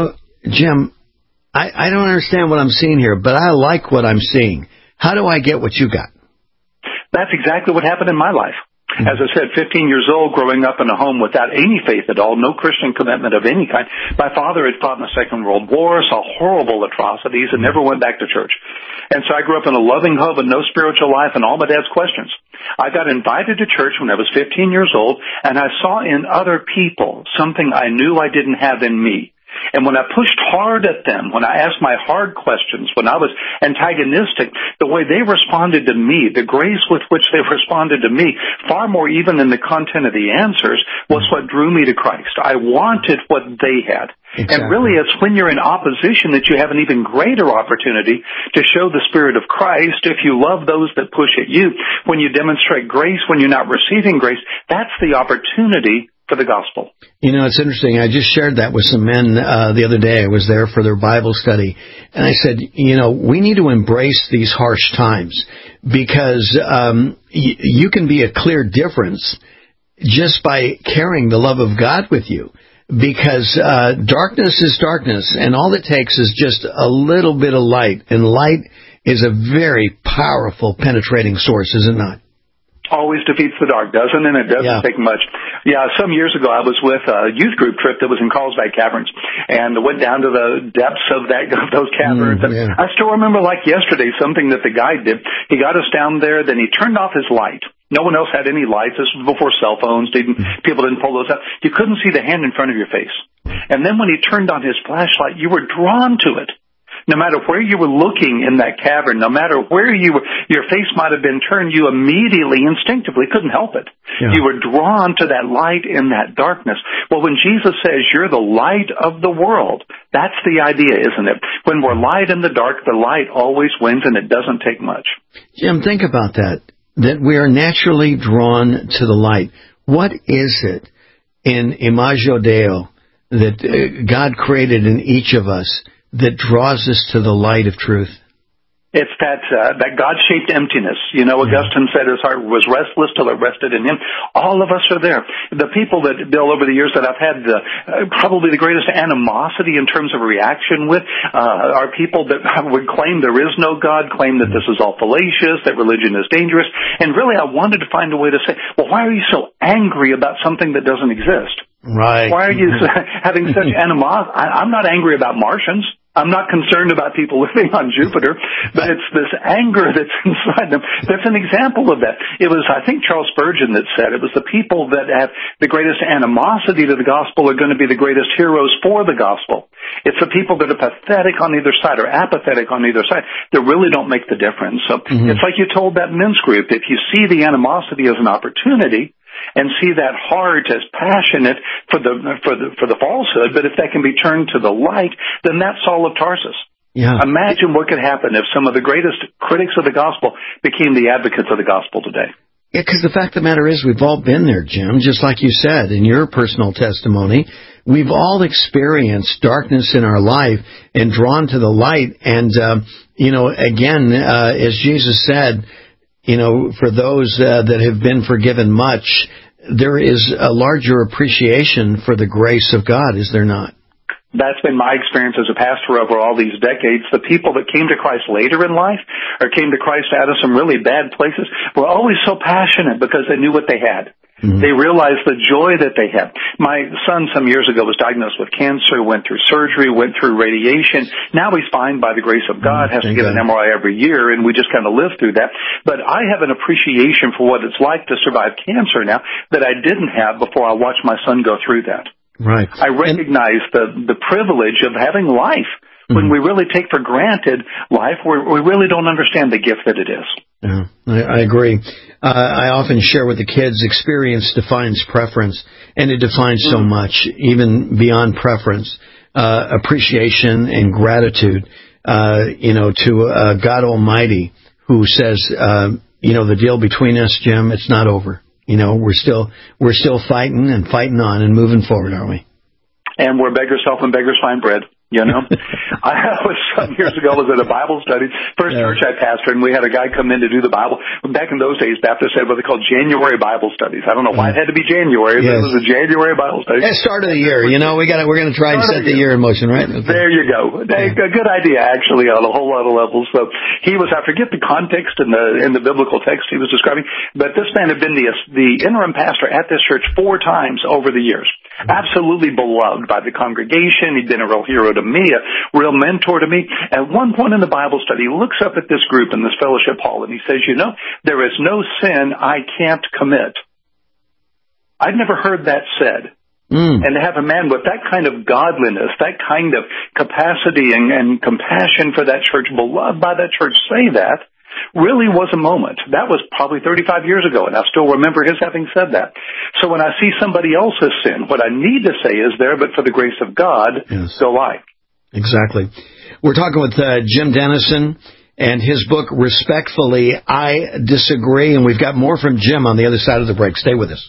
[SPEAKER 8] Jim, I don't understand what I'm seeing here, but I like what I'm seeing. How do I get what you got?
[SPEAKER 17] That's exactly what happened in my life. As I said, 15 years old, growing up in a home without any faith at all, no Christian commitment of any kind. My father had fought in the Second World War, saw horrible atrocities, and never went back to church. And so I grew up in a loving home with no spiritual life and all my dad's questions. I got invited to church when I was 15 years old, and I saw in other people something I knew I didn't have in me. And when I pushed hard at them, when I asked my hard questions, when I was antagonistic, the way they responded to me, the grace with which they responded to me, far more even than the content of the answers, was what drew me to Christ. I wanted what they had. Exactly. And really, it's when you're in opposition that you have an even greater opportunity to show the Spirit of Christ. If you love those that push at you, when you demonstrate grace, when you're not receiving grace, that's the opportunity for the gospel.
[SPEAKER 8] It's interesting. I just shared that with some men the other day. I was there for their Bible study. And I said, we need to embrace these harsh times because you can be a clear difference just by carrying the love of God with you. Because darkness is darkness, and all it takes is just a little bit of light. And light is a very powerful penetrating source, is it not?
[SPEAKER 17] Always defeats the dark, doesn't it? It doesn't take much. Yeah, some years ago I was with a youth group trip that was in Carlsbad Caverns, and went down to the depths of those caverns. I still remember like yesterday something that the guide did. He got us down there, then he turned off his light. No one else had any lights. This was before cell phones. People didn't pull those out. You couldn't see the hand in front of your face. And then when he turned on his flashlight, you were drawn to it. No matter where you were looking in that cavern, no matter where you were, your face might have been turned, you immediately, instinctively couldn't help it. Yeah. You were drawn to that light in that darkness. Well, when Jesus says you're the light of the world, that's the idea, isn't it? When we're light in the dark, the light always wins, and it doesn't take much.
[SPEAKER 8] Jim, think about that we are naturally drawn to the light. What is it in Imago Dei that God created in each of us that draws us to the light of truth?
[SPEAKER 17] It's that God-shaped emptiness. Augustine said his heart was restless till it rested in him. All of us are there. The people that, Bill, over the years that I've had probably the greatest animosity in terms of reaction with are people that would claim there is no God, claim that this is all fallacious, that religion is dangerous. And really, I wanted to find a way to say, well, why are you so angry about something that doesn't exist?
[SPEAKER 8] Right.
[SPEAKER 17] Why are you having such animosity? I'm not angry about Martians. I'm not concerned about people living on Jupiter, but it's this anger that's inside them. That's an example of that. It was, I think, Charles Spurgeon that said it was the people that have the greatest animosity to the gospel are going to be the greatest heroes for the gospel. It's the people that are pathetic on either side or apathetic on either side that really don't make the difference. So it's like you told that men's group, if you see the animosity as an opportunity, and see that heart as passionate for the falsehood, but if that can be turned to the light, then that's Saul of Tarsus.
[SPEAKER 8] Yeah.
[SPEAKER 17] Imagine what could happen if some of the greatest critics of the gospel became the advocates of the gospel today.
[SPEAKER 8] Yeah, because the fact of the matter is we've all been there, Jim, just like you said in your personal testimony. We've all experienced darkness in our life and drawn to the light. And, again, as Jesus said, for those that have been forgiven much, there is a larger appreciation for the grace of God, is there not?
[SPEAKER 17] That's been my experience as a pastor over all these decades. The people that came to Christ later in life or came to Christ out of some really bad places were always so passionate because they knew what they had. They realized the joy that they had. My son some years ago was diagnosed with cancer, went through surgery, went through radiation. Now he's fine by the grace of God, has to get an MRI every year, and we just kind of live through that. But I have an appreciation for what it's like to survive cancer now that I didn't have before I watched my son go through that.
[SPEAKER 8] Right.
[SPEAKER 17] I recognize the privilege of having life. When we really take for granted life, we really don't understand the gift that it is.
[SPEAKER 8] Yeah, I agree. I often share with the kids, experience defines preference, and it defines so much, even beyond preference, appreciation and gratitude, to God Almighty, who says, the deal between us, Jim, it's not over. We're still fighting and fighting on and moving forward, aren't we?
[SPEAKER 17] And where beggars help and beggars find bread. I was some years ago, was at a Bible study, first church I pastored, and we had a guy come in to do the Bible. Back in those days, Baptists had what they called January Bible studies. I don't know why it had to be January, but it was a January Bible study.
[SPEAKER 8] At start of the year, we're going to try and set the year in motion, right? Okay.
[SPEAKER 17] There you go. A good idea, actually, on a whole lot of levels. So he was, I forget the context in the biblical text he was describing, but this man had been the interim pastor at this church 4 times over the years. Absolutely beloved by the congregation. He'd been a real hero to me, a real mentor to me. At one point in the Bible study, he looks up at this group in this fellowship hall and he says, there is no sin I can't commit. I'd never heard that said. And to have a man with that kind of godliness, that kind of capacity and compassion for that church, beloved by that church, say that, really was a moment. That was probably 35 years ago, and I still remember his having said that. So when I see somebody else's sin, what I need to say is there, but for the grace of God, so I.
[SPEAKER 8] Exactly. We're talking with Jim Denison and his book, Respectfully, I Disagree, and we've got more from Jim on the other side of the break. Stay with us.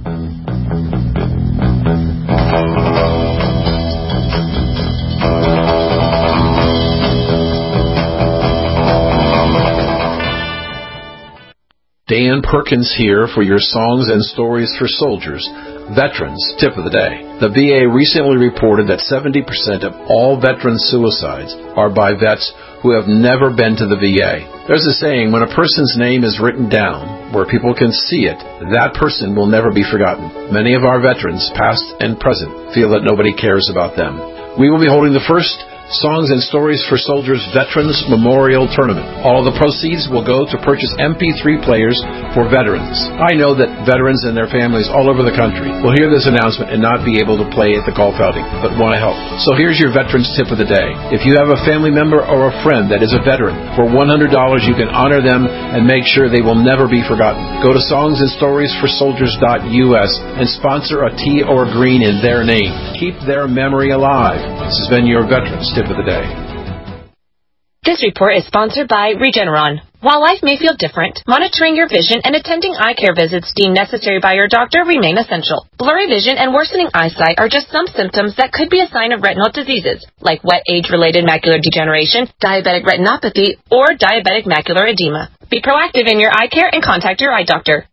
[SPEAKER 18] Dan Perkins here for your Songs and Stories for Soldiers, Veterans Tip of the Day. The VA recently reported that 70% of all veteran suicides are by vets who have never been to the VA. There's a saying, when a person's name is written down where people can see it, that person will never be forgotten. Many of our veterans, past and present, feel that nobody cares about them. We will be holding the first Songs and Stories for Soldiers Veterans Memorial Tournament. All of the proceeds will go to purchase MP3 players for veterans. I know that veterans and their families all over the country will hear this announcement and not be able to play at the golf outing, but want to help. So here's your Veterans Tip of the Day. If you have a family member or a friend that is a veteran, for $100 you can honor them and make sure they will never be forgotten. Go to songsandstoriesforsoldiers.us and sponsor a tea or green in their name. Keep their memory alive. This has been your Veterans Tip of the Day.
[SPEAKER 19] This report is sponsored by Regeneron. While life may feel different, monitoring your vision and attending eye care visits deemed necessary by your doctor remain essential. Blurry vision and worsening eyesight are just some symptoms that could be a sign of retinal diseases, like wet age-related macular degeneration, diabetic retinopathy, or diabetic macular edema. Be proactive in your eye care and contact your eye doctor.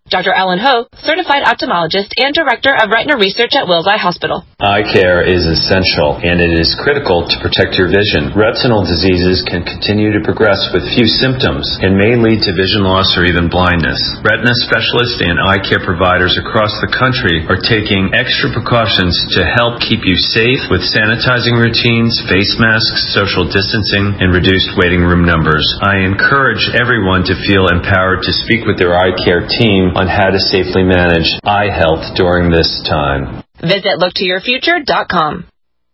[SPEAKER 19] Dr. Ellen Ho, certified ophthalmologist and director of retina research at Wills Eye Hospital.
[SPEAKER 20] Eye care is essential, and it is critical to protect your vision. Retinal diseases can continue to progress with few symptoms and may lead to vision loss or even blindness. Retina specialists and eye care providers across the country are taking extra precautions to help keep you safe with sanitizing routines, face masks, social distancing, and reduced waiting room numbers. I encourage everyone to feel empowered to speak with their eye care team on how to safely manage eye health during this time.
[SPEAKER 19] Visit looktoyourfuture.com.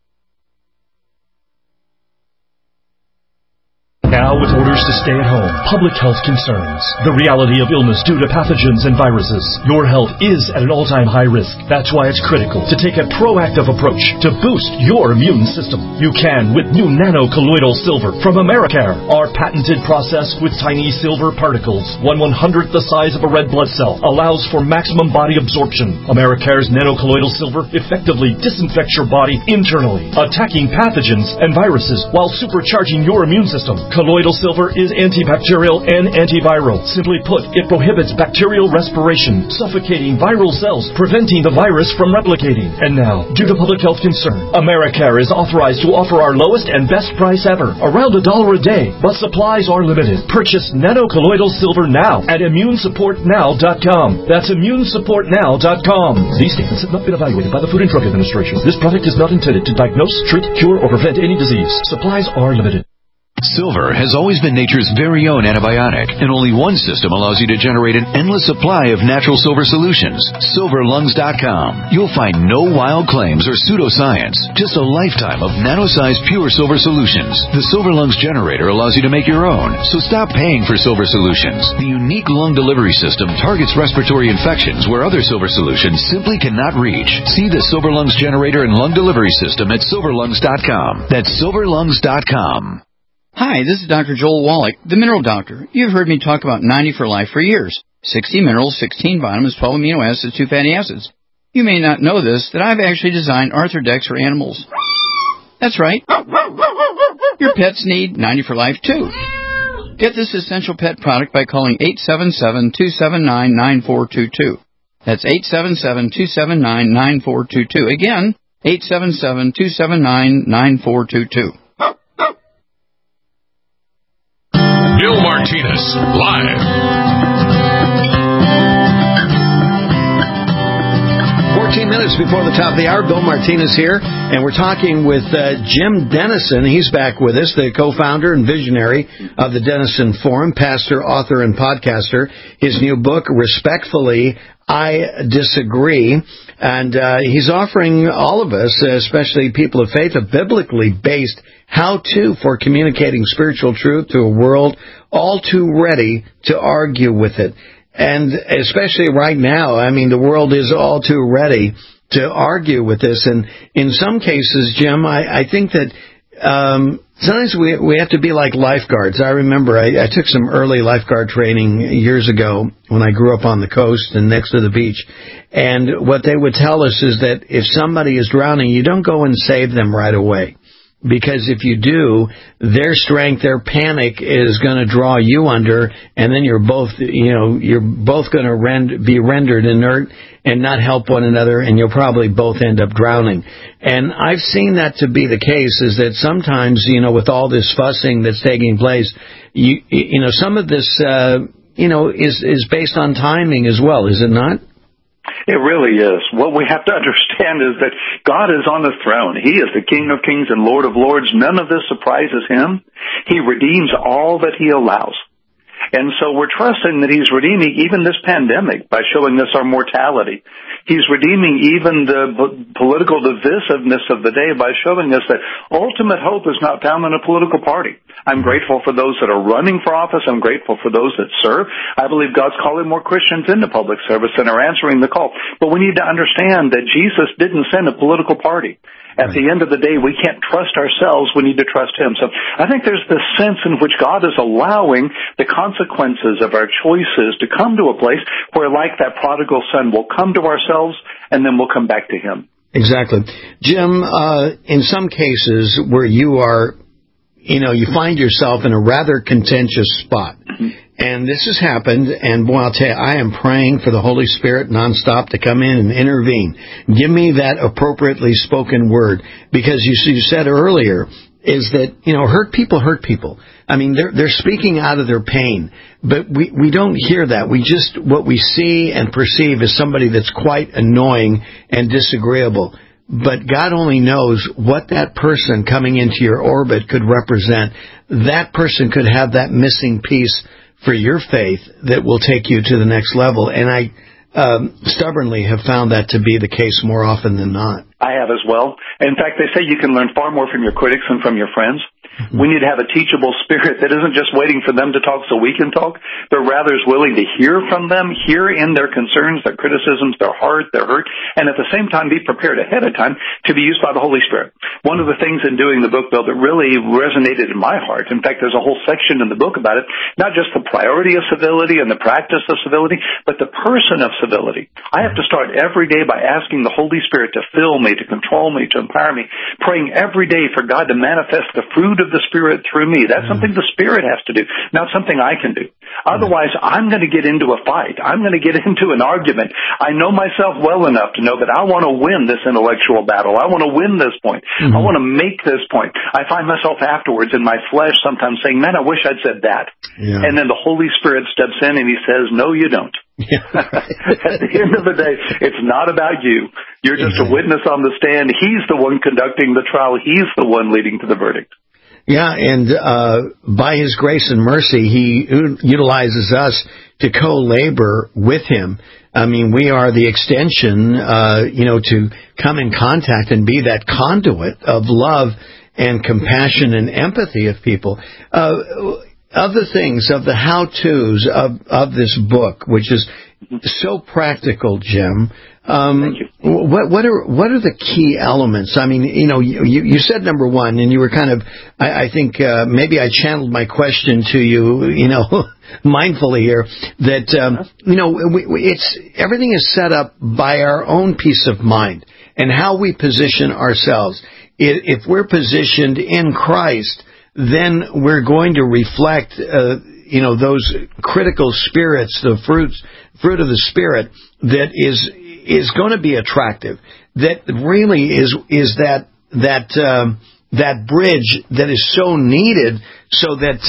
[SPEAKER 21] Now, with orders to stay at home, public health concerns, the reality of illness due to pathogens and viruses, your health is at an all-time high risk. That's why it's critical to take a proactive approach to boost your immune system. You can with new nano-colloidal silver from Americare. Our patented process with tiny silver particles, 1/100th the size of a red blood cell, allows for maximum body absorption. Americare's nano-colloidal silver effectively disinfects your body internally, attacking pathogens and viruses while supercharging your immune system. Colloidal silver is antibacterial and antiviral. Simply put, it prohibits bacterial respiration, suffocating viral cells, preventing the virus from replicating. And now, due to public health concern, Americare is authorized to offer our lowest and best price ever, around $1 a day, but supplies are limited. Purchase nano-colloidal silver now at immunesupportnow.com. That's immunesupportnow.com. These statements have not been evaluated by the Food and Drug Administration. This product is not intended to diagnose, treat, cure, or prevent any disease. Supplies are limited.
[SPEAKER 22] Silver has always been nature's very own antibiotic, and only one system allows you to generate an endless supply of natural silver solutions. SilverLungs.com. You'll find no wild claims or pseudoscience, just a lifetime of nano-sized pure silver solutions. The Silver Lungs generator allows you to make your own, so stop paying for silver solutions. The unique lung delivery system targets respiratory infections where other silver solutions simply cannot reach. See the Silver Lungs generator and lung delivery system at SilverLungs.com. That's SilverLungs.com.
[SPEAKER 23] Hi, this is Dr. Joel Wallach, the Mineral Doctor. You've heard me talk about 90 for Life for years. 60 minerals, 16 vitamins, 12 amino acids, 2 fatty acids. You may not know this, that I've actually designed Arthrodex for animals. That's right. Your pets need 90 for Life too. Get this essential pet product by calling 877-279-9422. That's 877-279-9422. Again, 877-279-9422.
[SPEAKER 2] Bill Martinez, live.
[SPEAKER 8] 14 minutes before the top of the hour, Bill Martinez here, and we're talking with Jim Denison. He's back with us, the co-founder and visionary of the Denison Forum, pastor, author, and podcaster. His new book, Respectfully, I Disagree, and he's offering all of us, especially people of faith, a biblically based how-to for communicating spiritual truth to a world all too ready to argue with it. And especially right now, I mean, the world is all too ready to argue with this. And in some cases, Jim, I think that sometimes we have to be like lifeguards. I remember I took some early lifeguard training years ago when I grew up on the coast and next to the beach. And what they would tell us is that if somebody is drowning, you don't go and save them right away. Because if you do, their strength, their panic is going to draw you under, and then you're both going to be rendered inert and not help one another, and you'll probably both end up drowning. And I've seen that to be the case, is that sometimes, with all this fussing that's taking place, some of this, is based on timing as well, is it not?
[SPEAKER 17] It really is. What we have to understand is that God is on the throne. He is the King of Kings and Lord of Lords. None of this surprises Him. He redeems all that He allows. And so we're trusting that He's redeeming even this pandemic by showing us our mortality. He's redeeming even the political divisiveness of the day by showing us that ultimate hope is not found in a political party. I'm grateful for those that are running for office. I'm grateful for those that serve. I believe God's calling more Christians into public service and are answering the call. But we need to understand that Jesus didn't send a political party. At the end of the day, we can't trust ourselves. We need to trust Him. So I think there's this sense in which God is allowing the consequences of our choices to come to a place where, like that prodigal son, we'll come to ourselves and then we'll come back to Him.
[SPEAKER 8] Exactly. Jim, in some cases where you are you find yourself in a rather contentious spot. And this has happened, and boy, I'll tell you, I am praying for the Holy Spirit nonstop to come in and intervene. Give me that appropriately spoken word, because you said earlier is that, hurt people. I mean, they're speaking out of their pain, but we don't hear that. What we see and perceive is somebody that's quite annoying and disagreeable. But God only knows what that person coming into your orbit could represent. That person could have that missing piece for your faith that will take you to the next level. And I stubbornly have found that to be the case more often than not.
[SPEAKER 17] I have as well. In fact, they say you can learn far more from your critics than from your friends. We need to have a teachable spirit that isn't just waiting for them to talk so we can talk, but rather is willing to hear from them, hear in their concerns, their criticisms, their heart, their hurt, and at the same time be prepared ahead of time to be used by the Holy Spirit. One of the things in doing the book, Bill, that really resonated in my heart, in fact, there's a whole section in the book about it, not just the priority of civility and the practice of civility, but the person of civility. I have to start every day by asking the Holy Spirit to fill me, to control me, to empower me, praying every day for God to manifest the fruit of the Spirit through me. That's something the Spirit has to do, not something I can do. Otherwise, I'm going to get into a fight. I'm going to get into an argument. I know myself well enough to know that I want to win this intellectual battle. I want to win this point. I want to make this point. I find myself afterwards in my flesh sometimes saying, man, I wish I'd said that. Yeah. And then the Holy Spirit steps in and he says, no, you don't. At the end of the day, it's not about you. You're just a witness on the stand. He's the one conducting the trial. He's the one leading to the verdict.
[SPEAKER 8] Yeah, and by His grace and mercy, He utilizes us to co-labor with Him. I mean, we are the extension, to come in contact and be that conduit of love and compassion and empathy of people. Of the things, of the how-tos of this book, which is so practical, Jim, what are the key elements? I mean, you said number one, and you were kind of, I think maybe I channeled my question to you, mindfully here, that, everything is set up by our own peace of mind and how we position ourselves. If we're positioned in Christ, then we're going to reflect, those critical spirits, the fruit of the Spirit that is going to be attractive. That really is that bridge that is so needed, so that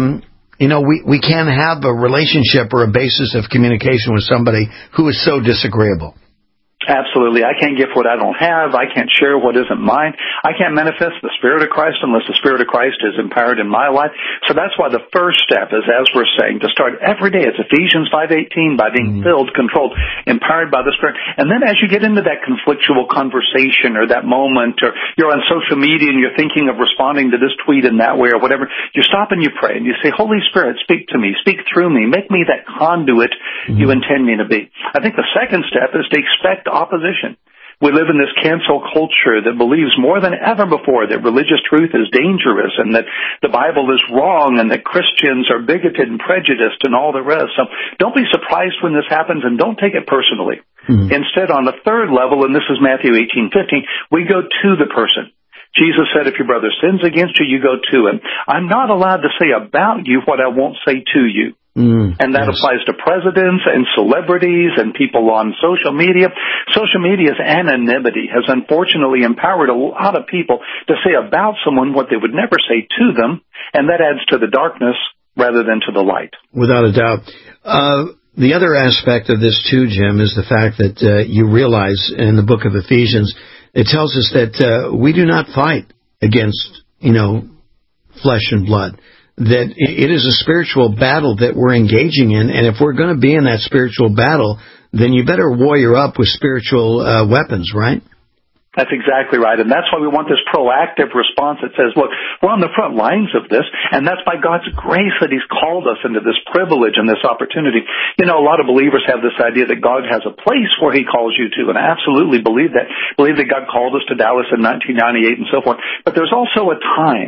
[SPEAKER 8] we can have a relationship or a basis of communication with somebody who is so disagreeable.
[SPEAKER 17] Absolutely. I can't give what I don't have. I can't share what isn't mine. I can't manifest the Spirit of Christ unless the Spirit of Christ is empowered in my life. So that's why the first step is, as we're saying, to start every day. It's Ephesians 5:18, by being filled, controlled, empowered by the Spirit. And then as you get into that conflictual conversation or that moment, or you're on social media and you're thinking of responding to this tweet in that way or whatever, you stop and you pray and you say, Holy Spirit, speak to me, speak through me, make me that conduit you intend me to be. I think the second step is to expect opposition. We live in this cancel culture that believes more than ever before that religious truth is dangerous and that the Bible is wrong and that Christians are bigoted and prejudiced and all the rest. So don't be surprised when this happens and don't take it personally. Instead, on the third level, and this is Matthew 18:15, we go to the person. Jesus said, if your brother sins against you, you go to him. I'm not allowed to say about you what I won't say to you. And that applies to presidents and celebrities and people on social media. Social media's anonymity has unfortunately empowered a lot of people to say about someone what they would never say to them, and that adds to the darkness rather than to the light.
[SPEAKER 8] Without a doubt. The other aspect of this, too, Jim, is the fact that you realize in the book of Ephesians, it tells us that we do not fight against, flesh and blood. That it is a spiritual battle that we're engaging in, and if we're going to be in that spiritual battle, then you better warrior up with spiritual weapons, right?
[SPEAKER 17] That's exactly right, and that's why we want this proactive response that says, look, we're on the front lines of this, and that's by God's grace that He's called us into this privilege and this opportunity. A lot of believers have this idea that God has a place where He calls you to, and I absolutely believe that. Believe that God called us to Dallas in 1998 and so forth, but there's also a time.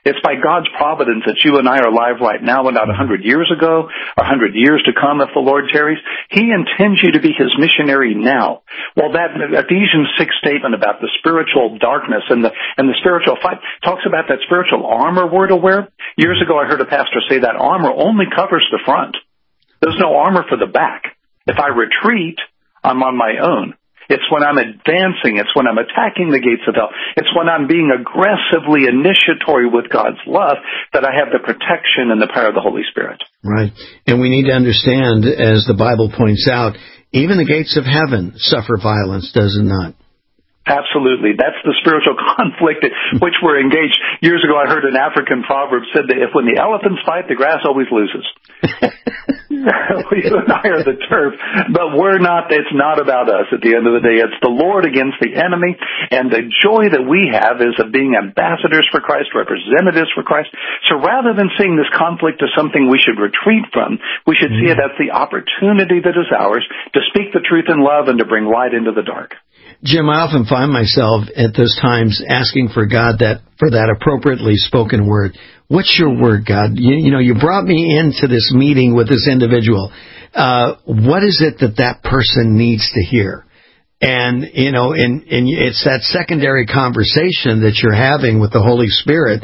[SPEAKER 17] It's by God's providence that you and I are alive right now and not 100 years ago or 100 years to come if the Lord tarries. He intends you to be His missionary now. Well, that Ephesians 6 statement about the spiritual darkness and the spiritual fight talks about that spiritual armor we're to wear. Years ago, I heard a pastor say that armor only covers the front. There's no armor for the back. If I retreat, I'm on my own. It's when I'm advancing. It's when I'm attacking the gates of hell. It's when I'm being aggressively initiatory with God's love that I have the protection and the power of the Holy Spirit.
[SPEAKER 4] Right. And we need to understand, as the Bible points out, even the gates of heaven suffer violence, does it not?
[SPEAKER 17] Absolutely. That's the spiritual conflict in which we're engaged. Years ago, I heard an African proverb said that when the elephants fight, the grass always loses. You and I are the turf, but we're not. It's not about us at the end of the day. It's the Lord against the enemy, and the joy that we have is of being ambassadors for Christ, representatives for Christ. So rather than seeing this conflict as something we should retreat from, we should see it as the opportunity that is ours to speak the truth in love and to bring light into the dark.
[SPEAKER 4] Jim, I often find myself at those times asking for God for that appropriately spoken word. What's your word, God? You brought me into this meeting with this individual. What is it that person needs to hear? And it's that secondary conversation that you're having with the Holy Spirit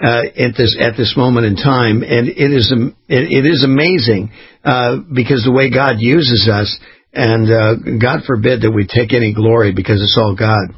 [SPEAKER 4] at this moment in time, and it is amazing because the way God uses us. And God forbid that we take any glory because it's all God.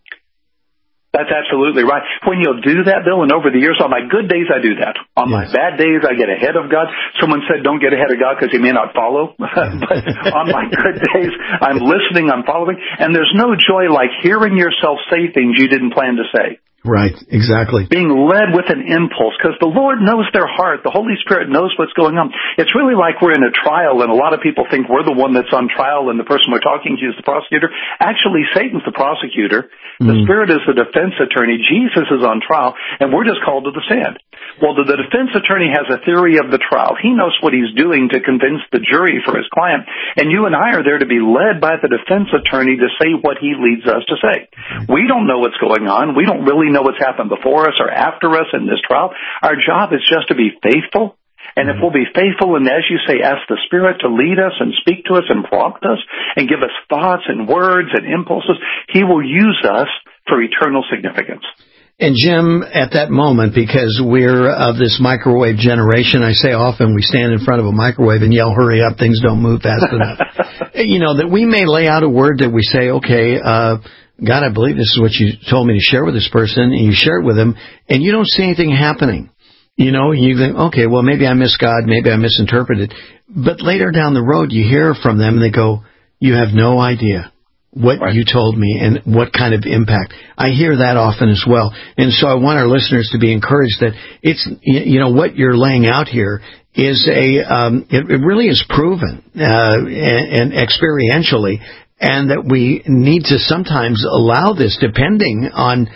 [SPEAKER 17] That's absolutely right. When you'll do that, Bill, and over the years, on my good days, I do that. On my bad days, I get ahead of God. Someone said, don't get ahead of God because He may not follow. But on my good days, I'm listening, I'm following. And there's no joy like hearing yourself say things you didn't plan to say.
[SPEAKER 4] Right, exactly.
[SPEAKER 17] Being led with an impulse, because the Lord knows their heart. The Holy Spirit knows what's going on. It's really like we're in a trial, and a lot of people think we're the one that's on trial, and the person we're talking to is the prosecutor. Actually, Satan's the prosecutor. The Spirit is the defense attorney. Jesus is on trial, and we're just called to the stand. Well, the defense attorney has a theory of the trial. He knows what he's doing to convince the jury for his client, and you and I are there to be led by the defense attorney to say what he leads us to say. We don't know what's going on. We don't really know what's happened before us or after us in this trial. Our job is just to be faithful. And if we'll be faithful and, as you say, ask the Spirit to lead us and speak to us and prompt us and give us thoughts and words and impulses, He will use us for eternal significance.
[SPEAKER 4] And Jim, at that moment, because we're of this microwave generation, I say often we stand in front of a microwave and yell, hurry up, things don't move fast enough. That we may lay out a word that we say, okay, God, I believe this is what you told me to share with this person, and you share it with them, and you don't see anything happening. You think, okay, well, maybe I missed God, maybe I misinterpreted. But later down the road, you hear from them, and they go, you have no idea what you told me and what kind of impact. I hear that often as well. And so I want our listeners to be encouraged that it's, what you're laying out here is it really is proven, and experientially, and that we need to sometimes allow this, depending on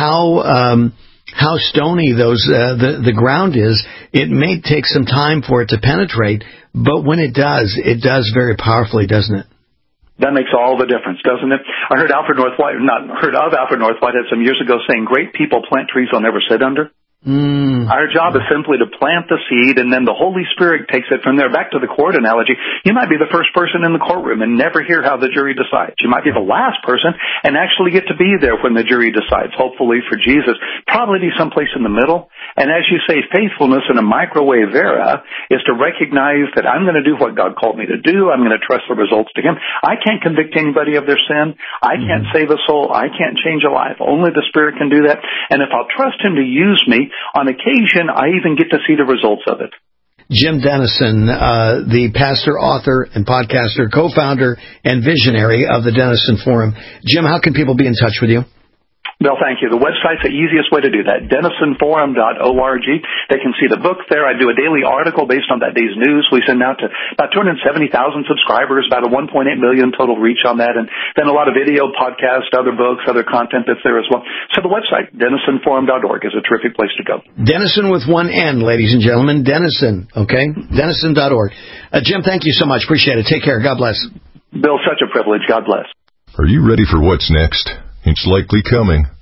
[SPEAKER 4] how stony the ground is. It may take some time for it to penetrate, but when it does very powerfully, doesn't it?
[SPEAKER 17] That makes all the difference, doesn't it? I heard Alfred North Whitehead some years ago saying, great people plant trees they'll never sit under. Our job is simply to plant the seed, and then the Holy Spirit takes it from there. Back to the court analogy, you might be the first person in the courtroom and never hear how the jury decides. You might be the last person and actually get to be there when the jury decides, hopefully for Jesus. Probably be someplace in the middle. And as you say, faithfulness in a microwave era is to recognize that I'm going to do what God called me to do. I'm going to trust the results to Him. I can't convict anybody of their sin. I can't save a soul. I can't change a life. Only the Spirit can do that. And if I'll trust Him to use me, on occasion, I even get to see the results of it.
[SPEAKER 4] Jim Denison, the pastor, author, and podcaster, co-founder, and visionary of the Denison Forum. Jim, how can people be in touch with you?
[SPEAKER 17] Bill, thank you. The website's the easiest way to do that, denisonforum.org. They can see the book there. I do a daily article based on that day's news. We send out to about 270,000 subscribers, about a 1.8 million total reach on that, and then a lot of video, podcasts, other books, other content that's there as well. So the website, denisonforum.org, is a terrific place to go.
[SPEAKER 4] Denison with one N, ladies and gentlemen. Denison, okay? Denison.org. Jim, thank you so much. Appreciate it. Take care. God bless.
[SPEAKER 17] Bill, such a privilege. God bless.
[SPEAKER 2] Are you ready for what's next? It's likely coming.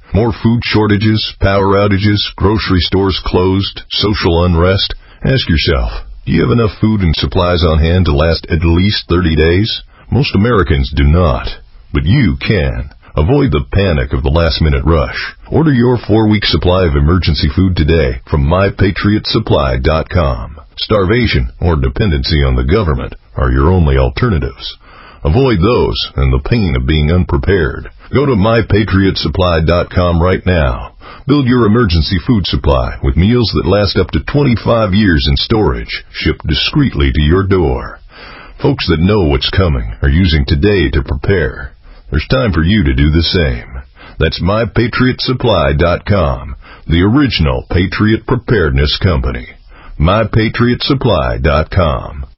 [SPEAKER 5] More food shortages, power outages, grocery stores closed, social unrest? Ask yourself, do you have enough food and supplies on hand to last at least 30 days? Most Americans do not, but you can. Avoid the panic of the last-minute rush. Order your 4-week supply of emergency food today from MyPatriotSupply.com. Starvation or dependency on the government are your only alternatives. Avoid those and the pain of being unprepared. Go to MyPatriotSupply.com right now. Build your emergency food supply with meals that last up to 25 years in storage, shipped discreetly to your door. Folks that know what's coming are using today to prepare. There's time for you to do the same. That's MyPatriotSupply.com, the original Patriot Preparedness Company. MyPatriotSupply.com.